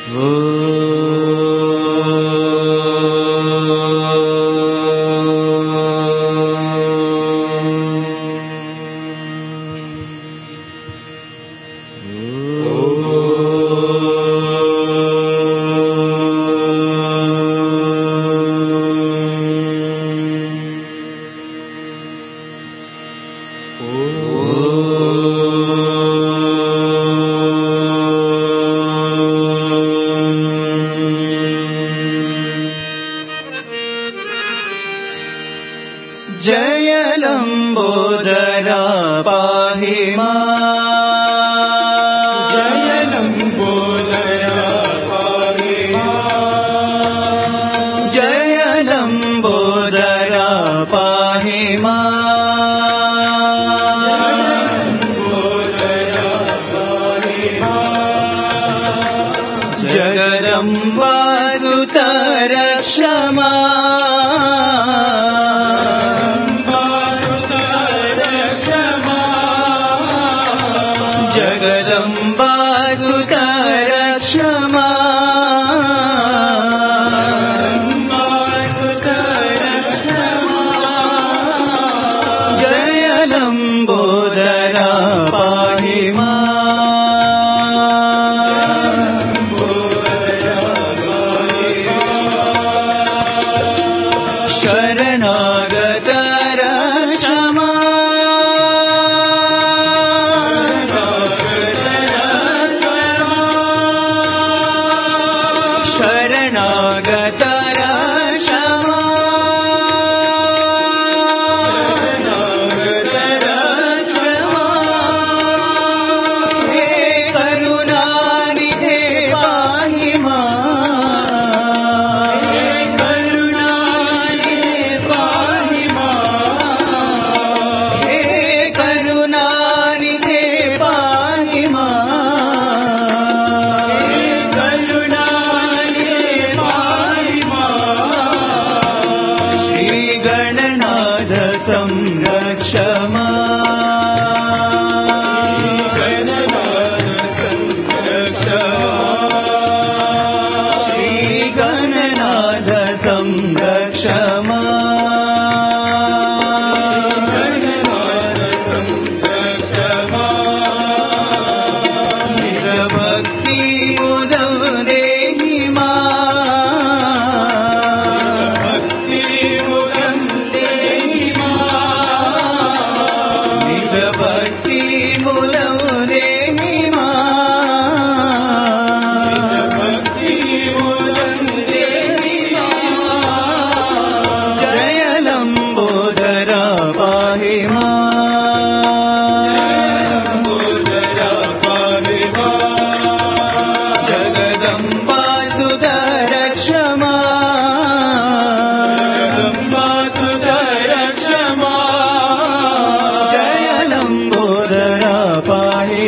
जय लंबोदरा पाहि मां। जय लंबोदरा पाहि मां। जय लंबोदरा पाहि मां। जगदम्बा सुत रक्ष जगदम्बा सुत रक्ष जय लंबोदरा पाहि शरणागत रक्षमा शरणागत रक्षमा हे करुणानिधे पाहि मां। हे करुणानिधे पाहि मां। हे करुणानिधे पाहि मां। हे करुणानिधे पाहि मां। श्री गणनाथ संरक्ष श्री गणनाथ संरक्ष निज भक्ति उदौ देहि निज भक्ति मुदौ देहि जय लंबोदरा पाहि जगदम्बा सुत रक्ष जय लंबोदरा पाहि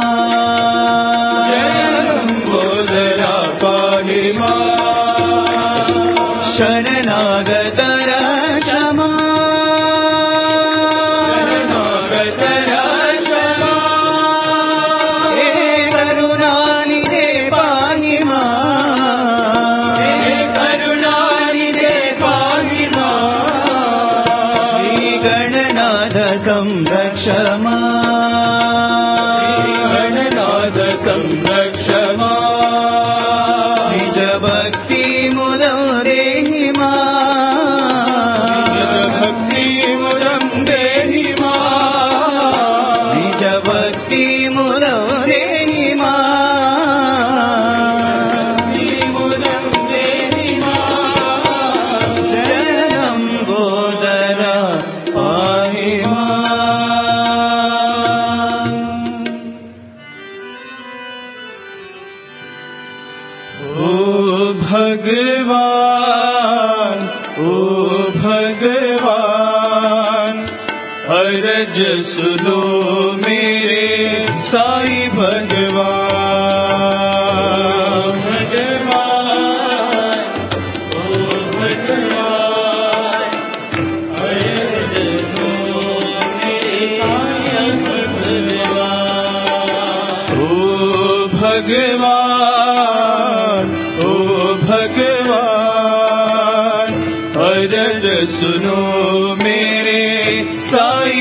शरणागत रक्षमा हे करुणानिधे पाहि मां। हे करुणानिधे पाहि मां। श्री गणनाथ संरक्ष गणनाथ संरक्ष निज भक्ति मुदौ देहि निज भक्ति मुदौ देहि जय लंबोदरा पाहि भगवान अरज सुनो मेरे साई भगवान। अरज सुनो मेरे साई भगवान। भगवान सुनो मेरे साई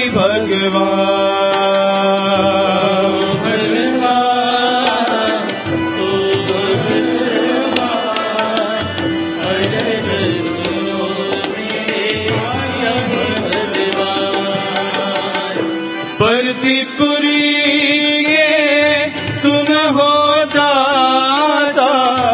भगवान। परतिपुरी के तुम हो दाता,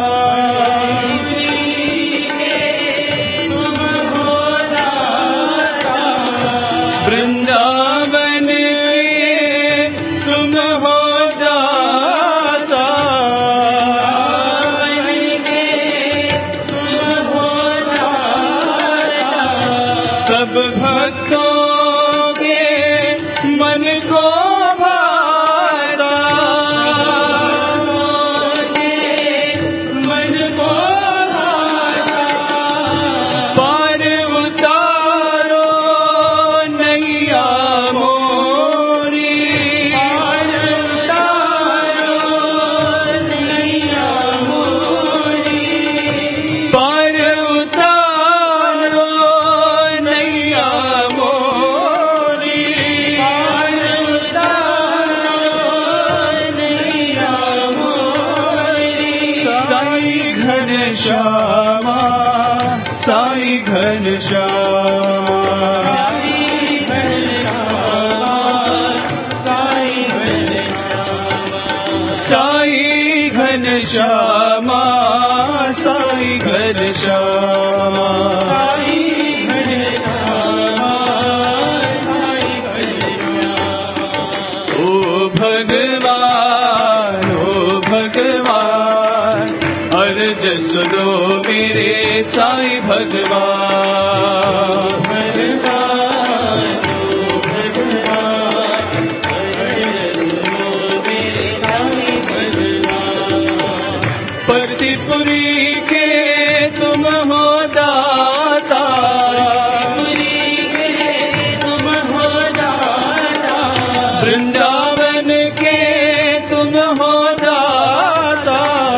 वृंदावन के तुम हो दाता, सब भक्तों के मन को भाता, मन को भाता, पार उतारो नैया मोरी, पार उतारो नैया मोरी, पार उतारो नैया मोरी, पार उतारो नैया मोरी। साई घनश्यामा, साई घनश्यामा, साई घनश्यामा, साई घनश्यामा, ओ भगवान, ओ भगवान, अर्ज सुनो मेरे साई भगवान। परतिपुरी के तुम हो दाता, वृंदावन के तुम हो दाता,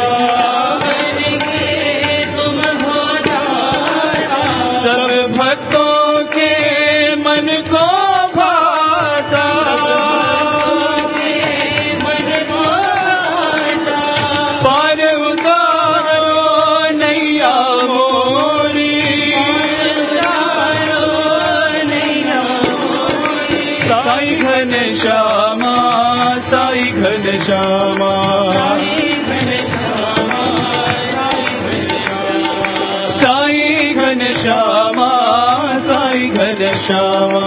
सब भक्तों के मन को भाता, पार उतारो नैया मोरी, साई घनश्यामा, साई घनश्यामा, साई घनश्यामा, साई घनश्यामा,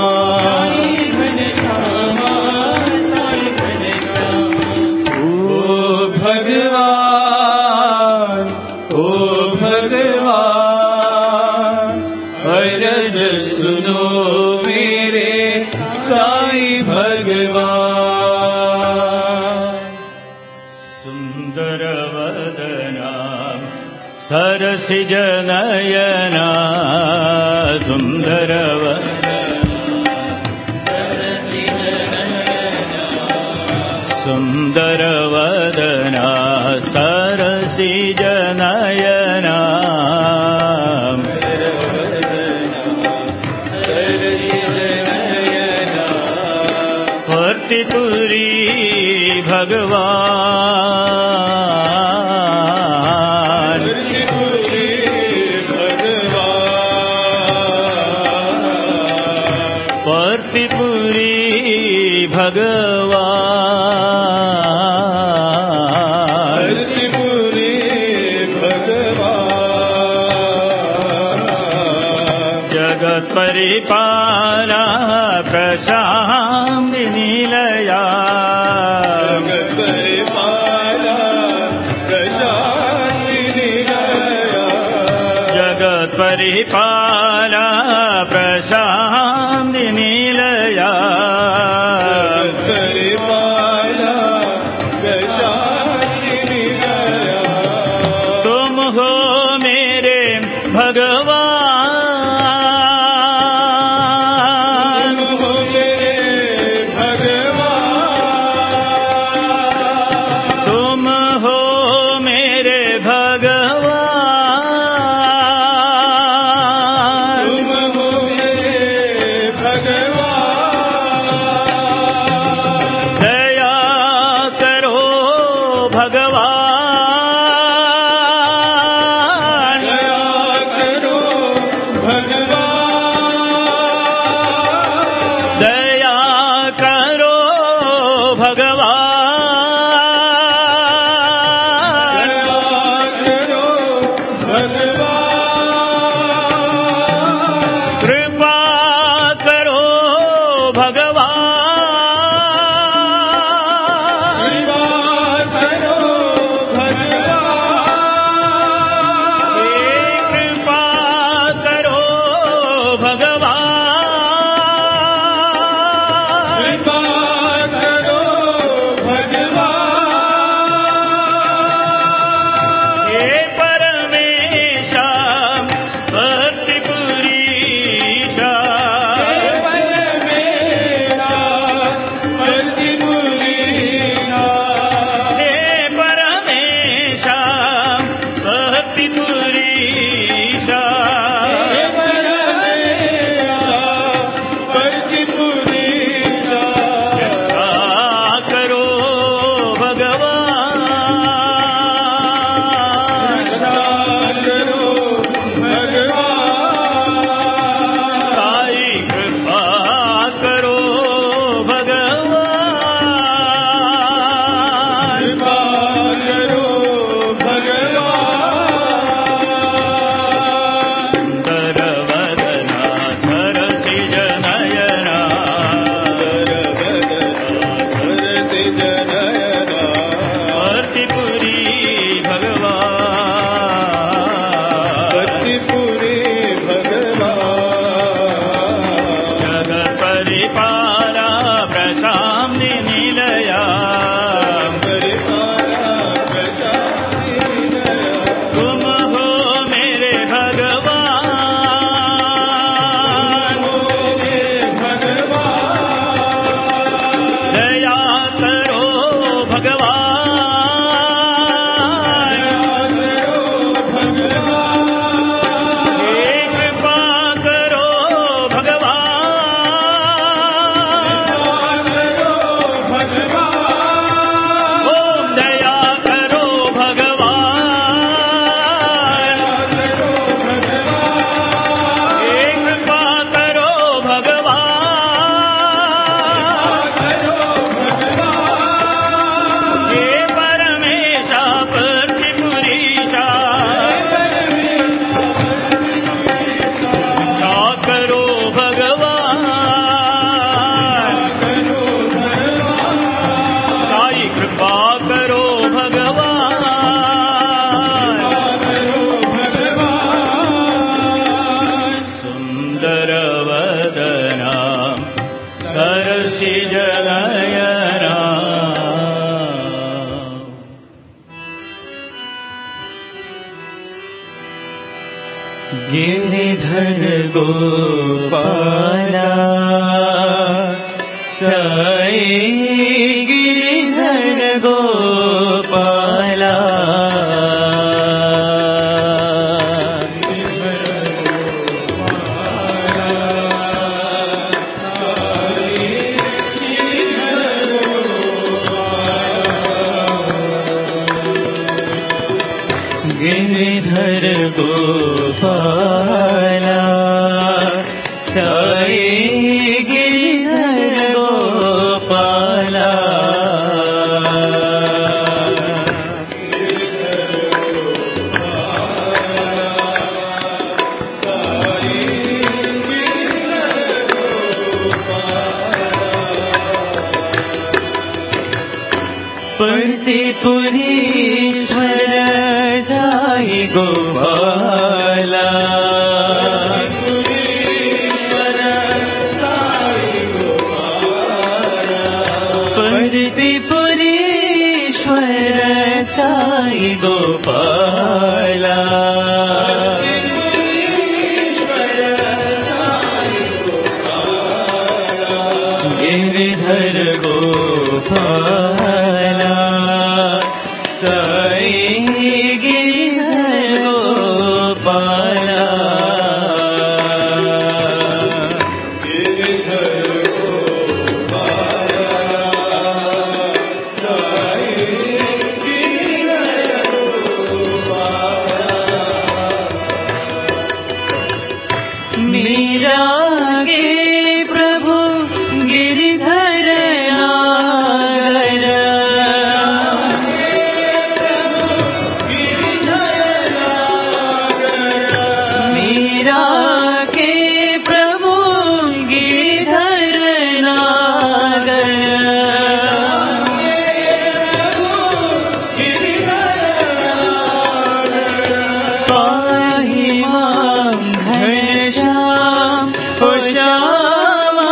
ओ भगवान, ओ भगवान, अर्ज सुनो मेरे साई भगवान। सुंदर वदना सरसिज नयना, सुंदर सुंदर वदना सरसिज नयना, परतिपुरी भगवान, परतिपुरी भगवान, जगत परिपाला प्रशांति निलया, जगत परिपाला प्रशांति निलया, तुम हो मेरे भगवान, तुम हो मेरे भगवान, भगवान दया करो भगवान दया करो भगवान दया करो भगवान कृपा करो भगवान कृपा करो भगवान हे परमेशा भक्तिपुरीशा हे परमेशा भक्तिपुरीशा रक्षा करो भगवान साई कृपा करो भगवान सुंदर वदना सरसिज नयना भक्तिपुरी भगवान जगत परिपाला प्रशांति निलया तुम हो मेरे भगवान दया करो भगवान हे कृपा करो भगवान ओम दया करो भगवान हे कृपा करो भगवान हे परमेशा भक्तिपुरीशा रक्षा करो भगवान साई कृपा करो भगवान सुंदर वदना सरसिज नयना गिरिधर गोपाला साई गिरिधर गोपाला गिरिधर गोपाला साई गिरिधर गोपाला पर्तिपुरीश्वर साई गोपाला पर्तिपुरीश्वर साई गोपाला गिरिधर गोपाला साई गिरिधर गोपाला गिरिधर गोपाला साई मीरा के प्रभु गिरिधर नागर मीरा के प्रभु गिरिधर नागर पाहि मां घनश्याम ओ श्यामा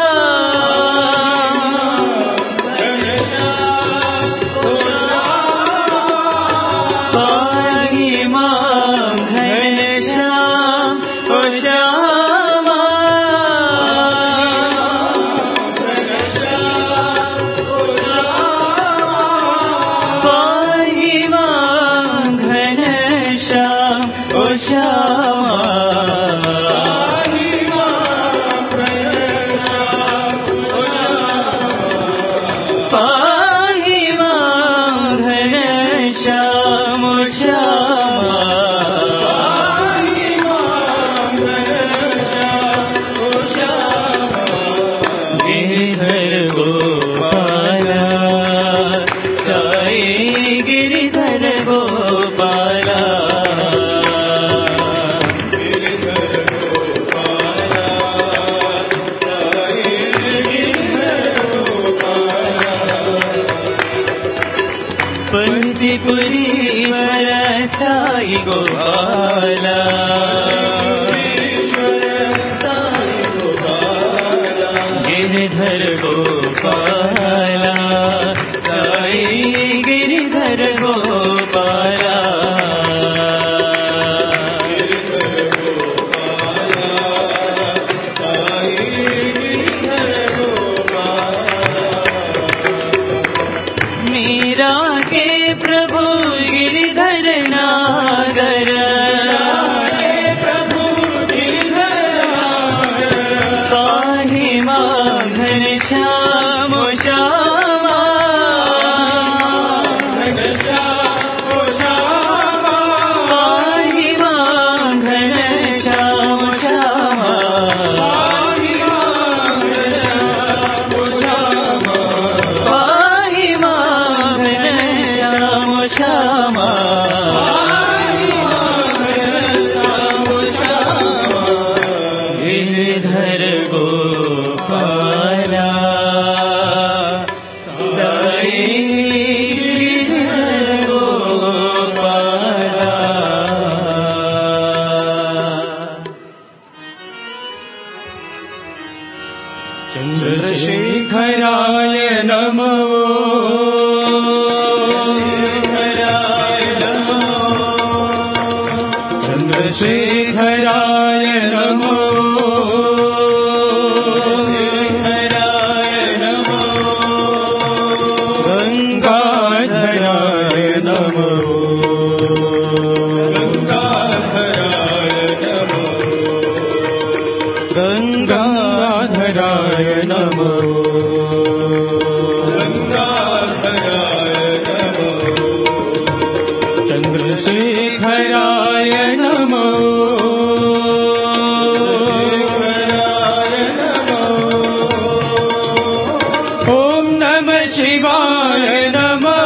पाहि मां घनश्याम ओ श्यामा पाहि मां घनश्याम ओ श्यामा पाहि मां घनश्याम ओ श्यामा गिरिधर गोपाला साई गिरिधर गोपाला पंतिपुरीश्वर साई गोपाला गिरिधर गोपाला साई गिरिधर गोपाला मीरा के प्रभु गिरिधर नागर पाहि मां घनश्याम ओ श्यामा पाहि मां घनश्याम ओ श्यामा पाहि मां घनश्याम ओ श्यामा गिरिधर गोपाला साई गिरिधर गोपाला चन्द्रशेखराय नमो चन्द्रशेखराय नमो गंगाधराय नमो गंगाधराय नमो चन्द्रशेखराय नमो ॐ नमः शिवाय नमो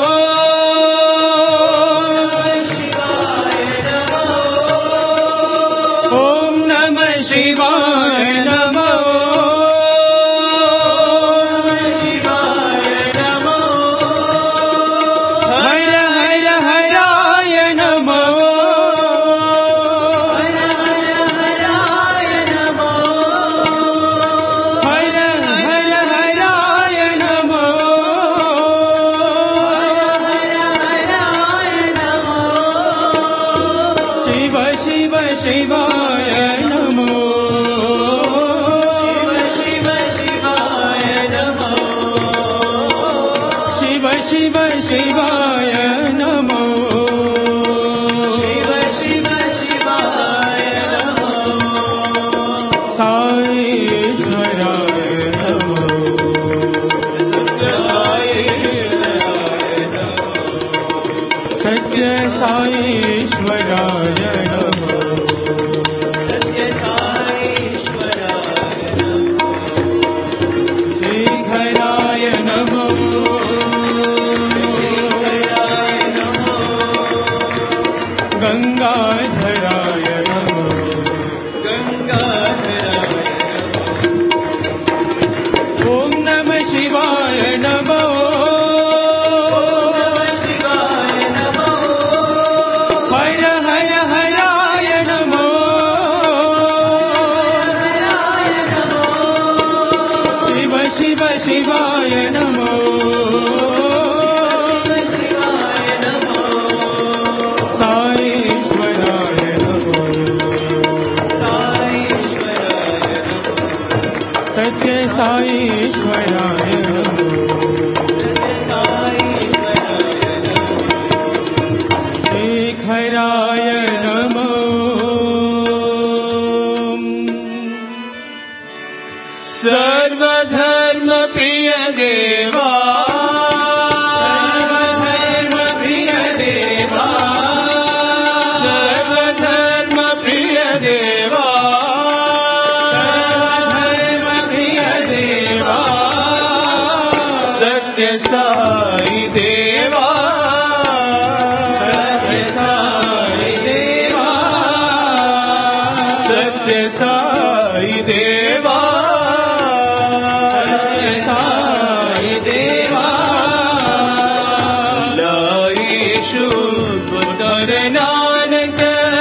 ॐ नमः शिवाय नमो हर हर हराय नमो हर हर हराय नमो शिव शिव शिवाय नमो शिव शिव शिवाय नमो शिव शिव शिवाय नमो शिव शिव शिवाय नमो साईश्वराय नमो सत्य साईश्वराय नमो सत्य साईश्वराय साईश्वराय नमो शेखराय नमो सर्वधर्म प्रिय देवा साई देवा सत्य साई देवा साई देवा लायेषु पुत्र नानक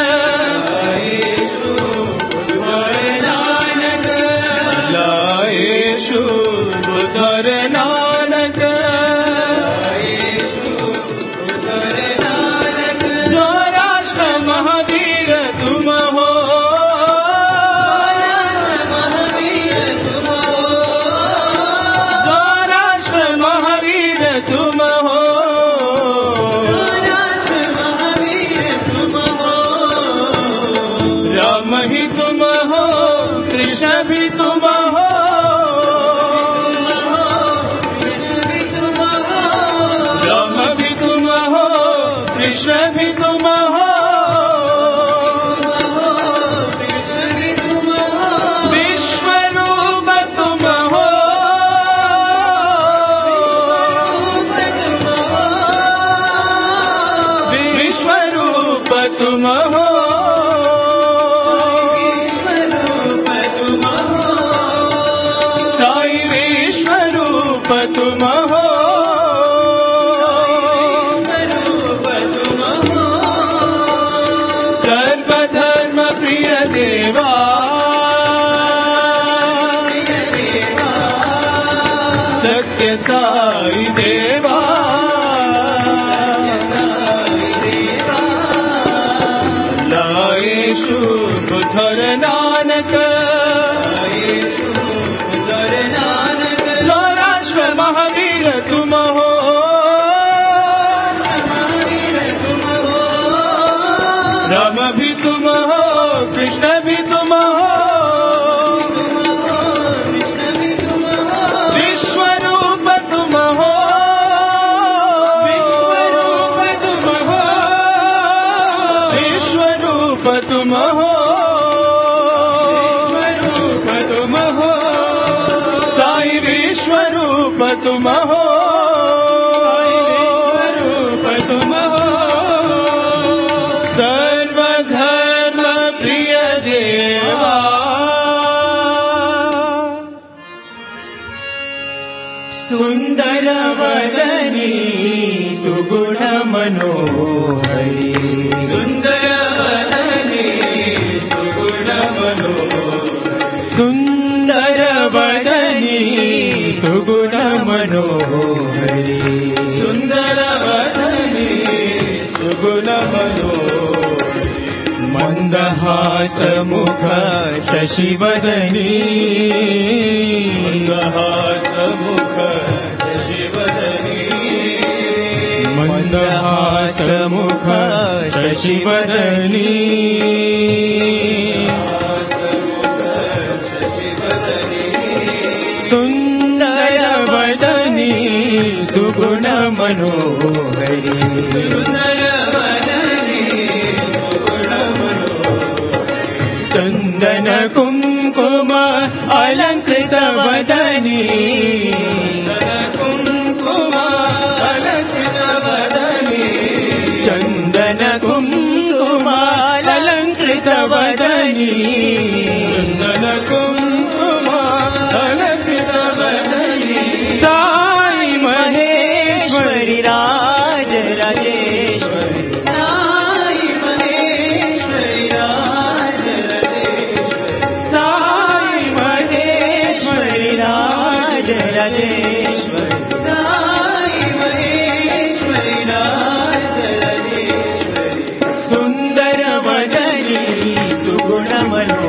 लायेषु पुत्र नानक कृष्ण भी तुम हो राम भी तुम हो कृष्ण भी तुम हो विश्व रूप तुम हो विश्व रूप तुम हो साई विश्वरूप तुम हो सर्वधर्म प्रिय देवा सत्य साई देवा लायेषु बुद्धर नानक महावीर तुम हो राम भी तुम हो कृष्ण भी तुम हो विश्व रूप तुम हो विश्व रूप तुम हो साई विश्वरूप तुम हो तुम हो सर्वधर्म प्रिय देवा सुंदर वदनी सुगुण मनोहरी सुंदर वदनी सुगुण मनोहरी सुंदर वदनी सुगुण मनोहरी सुंदर वदनी सुगुण मनोहरी मंदहास मुख शशिवदनी मंदहास मुख शशिवदनी मंदहास मुख शशिवदनी सुंदर वदनी सुगुण मनोहरी सुंदर वदनी सुगुण मनोहरी चंदन कुंकुम अलंकृत वदनी कुंकुम अलंकृत वदनी चंदन कुंकुम अलंकृत वदनी चंदन कुंकुम अलंकृत वदनी साई महेश्वरी राज राजेश्वरी साई महेश्वरी राज राजेश्वरी साई महेश्वरी राज राजेश्वरी साई महेश्वरी राज राजेश्वरी सुंदर वदनी सुगुण मनोहरी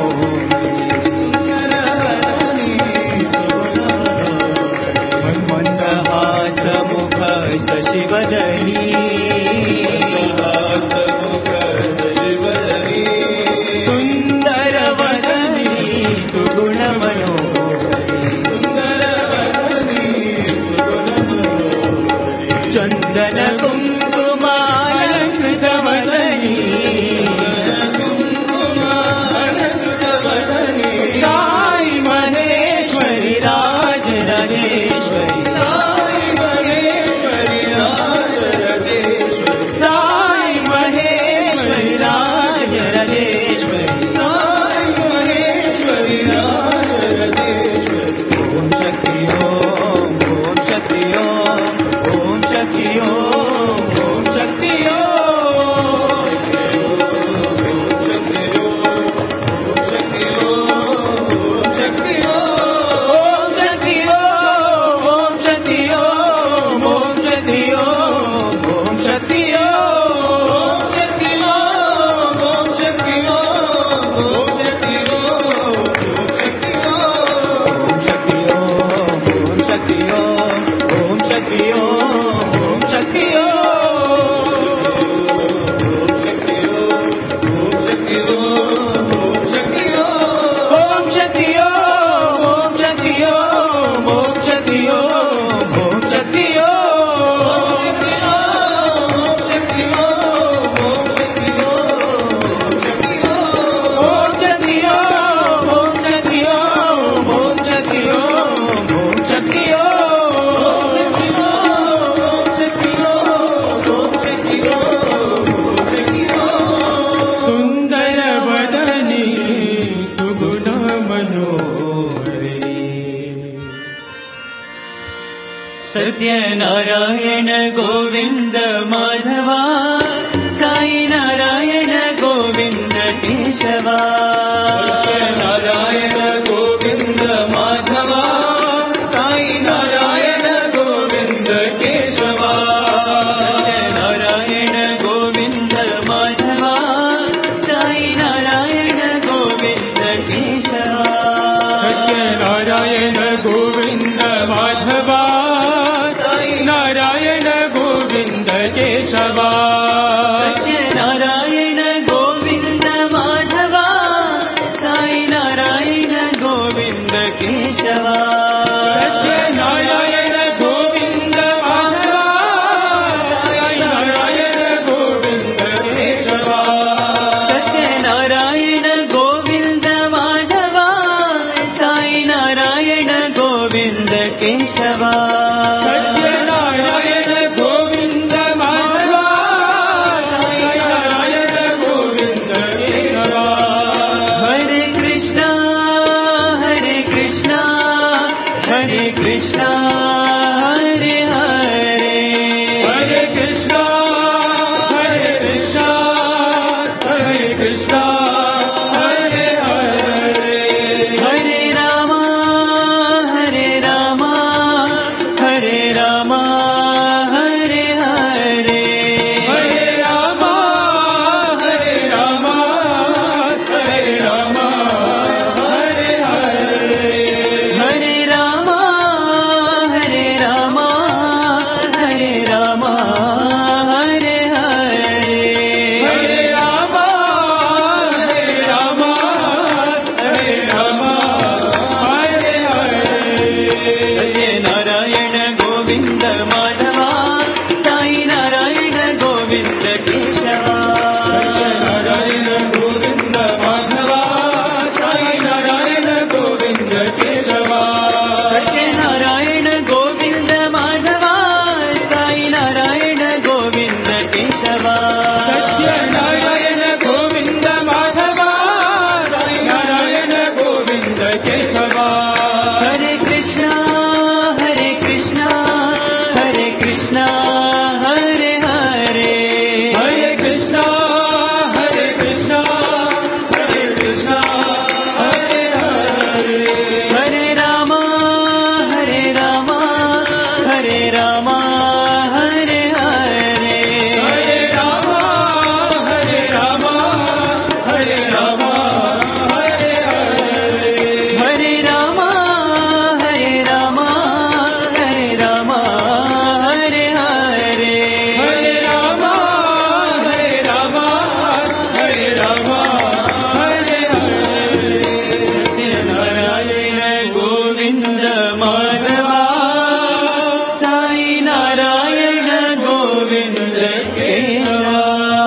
सत्यनारायण गोविन्द माधवा साई नारायण गोविन्द केशवा सत्यनारायण गोविन्द माधवा साई नारायण गोविन्द केशवा सत्यनारायण गोविन्द माधवा साई नारायण गोविन्द केशवा सत्यनारायण गोविन्द माधवा साई नारायण गोविन्द केशवा सत्यनारायण गोविन्द माधवा साई नारायण गोविन्द केशवा सत्यनारायण गोविन्द माधवा साई नारायण गोविन्द केशवा सत्यनारायण गोविन्द माधवा साई नारायण गोविन्द केशवा सत्यनारायण गोविन्द माधवा साई नारायण गोविन्द केशवा हरे कृष्णा हरे कृष्णा हरे कृष्णा हरे हरे हरे कृष्णा हरे कृष्णा हरे कृष्णा हरे हरे हरे रामा हरे रामा हरे रामा हरे हरे हरे रामा हरे रामा हरे रामा हरे हरे हरे रामा हरे रामा हरे रामा हरे हरे हरे रामा हरे रामा हरे रामा हरे हरे सत्यनारायण गोविन्द माधवा साई नारायण गोविन्द केशवा नारायण गोविन्द माधवा साई नारायण गोविन्द केशवा सत्यनारायण गोविन्द माधवा साई नारायण गोविन्द केशवा सत्यनारायण गोविन्द माधवा साई नारायण गोविन्द केशवा हरे कृष्णा हरे कृष्णा हरे कृष्णा हरे हरे हरे कृष्णा हरे कृष्णा हरे कृष्णा हरे हरे हरे रामा हरे रामा हरे रामा हरे हरे हरे रामा हरे रामा हरे रामा हरे हरे हरे रामा हरे रामा हरे रामा हरे हरे हरे रामा हरे रामा हरे रामा हरे हरे नारायण गोविन्द माधवा साई नारायण गोविन्द केशवा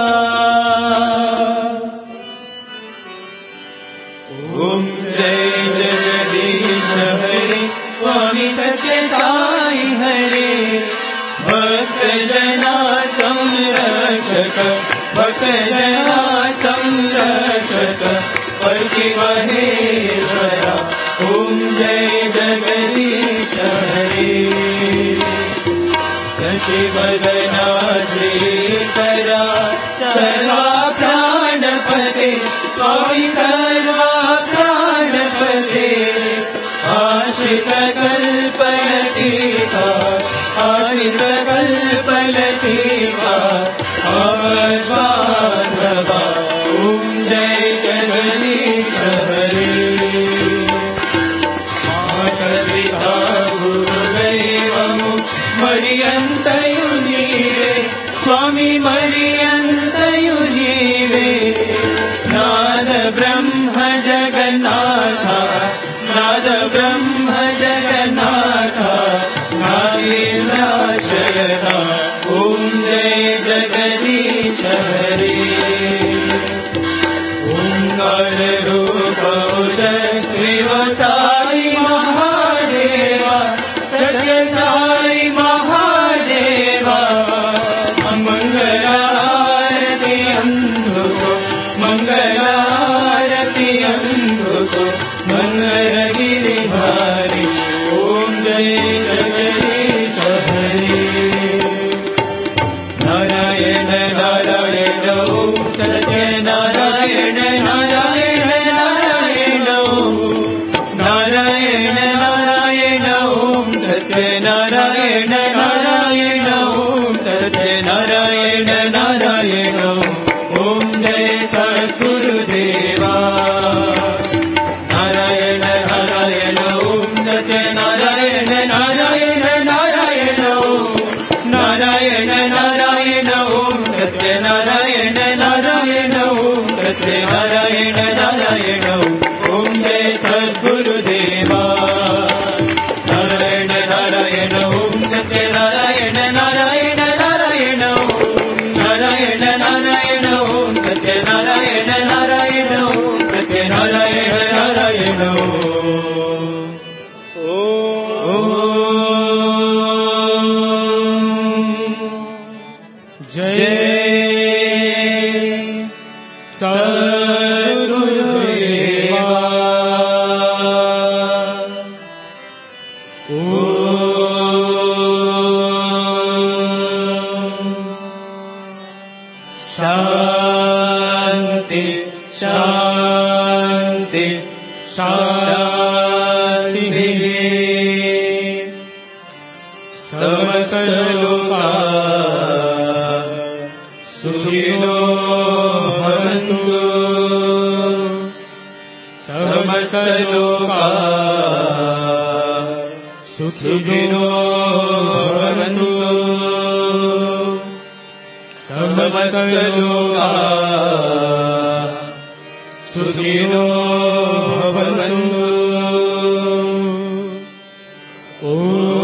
ॐ जय जगदीश हरे स्वामी सत्य साई हरे भक्त जना संरक्षक भक्त जना संरक्षक पति महेश्वरा ॐ जय जगदीश हरे शशिवदना श्रीकरा सर्वा प्राणपते स्वामी सर्वा प्राणपते आश्रित कल्पलतीका आश्रित कल्पलतीका आत्माधवा ॐ जय जगदीश हरे मातपिता गुरुदैवमु मरियन्तयु नीवे स्वामी मरियन्तयु नीवे नाद ब्रह्म जगन्नाथ नाद ब्रह्म जगन्नाथ नागेन्द्राशयना ॐ जय जगदीश हरे ओंकार रूप श्रीव साई महादेवा सत्य साई महादेवा मंगलारती अंधुको मंगलारती अंधुको मंगल गिरिधारी ओम जय जगदीश हरे। ఓం సత్యనారాయణ నారాయణ నారాయణ నారాయణ నారాయణ ఓం సత్యనారాయణ నారాయణ ఓం సత్యనారాయణ నారాయణ ఓం జయ సద్గురుదేవా నారాయణ నారాయణ ఓం సత్యనారాయణ నారాయణ నారాయణ నారాయణ నారాయణ ఓం సత్యనారాయణ నారాయణ ఓం సత్యనారాయణ నారాయణ ఓం జయ సద్గురుదేవా నారాయణ నారాయణ ఓం సత్యనారాయణ నారాయణ నారాయణ నారాయణ నారాయణ ఓం సత్యనారాయణ నారాయణ ఓం సత్యనారాయణ నారాయణ జయ సద్గురుదేవా శాంతి శాంతి శాంతి సమస్తలోకా సుఖినో భవంతు సమస్తలోకా సుఖినో భవంతు సమస్తలోకా సుఖినో భవంతు. ఓం